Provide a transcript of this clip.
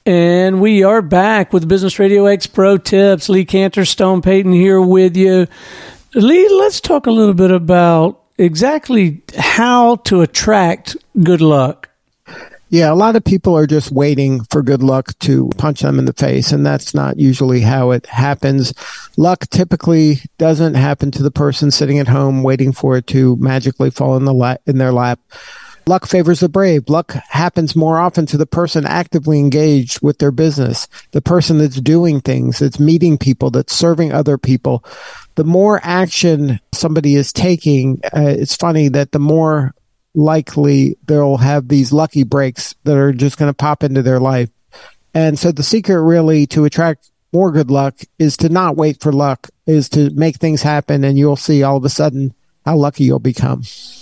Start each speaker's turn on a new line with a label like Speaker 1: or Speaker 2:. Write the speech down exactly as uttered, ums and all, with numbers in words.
Speaker 1: And we are back with Business Radio X Pro Tips. Lee Cantor, Stone Payton here with you. Lee, let's talk a little bit about exactly how to attract good luck.
Speaker 2: Yeah, a lot of people are just waiting for good luck to punch them in the face, and that's not usually how it happens. Luck typically doesn't happen to the person sitting at home waiting for it to magically fall in the la- in their lap. Luck favors the brave. Luck happens more often to the person actively engaged with their business, the person that's doing things, that's meeting people, that's serving other people. The more action somebody is taking, uh, it's funny that the more likely they'll have these lucky breaks that are just going to pop into their life. And so the secret really to attract more good luck is to not wait for luck, is to make things happen, and you'll see all of a sudden how lucky you'll become.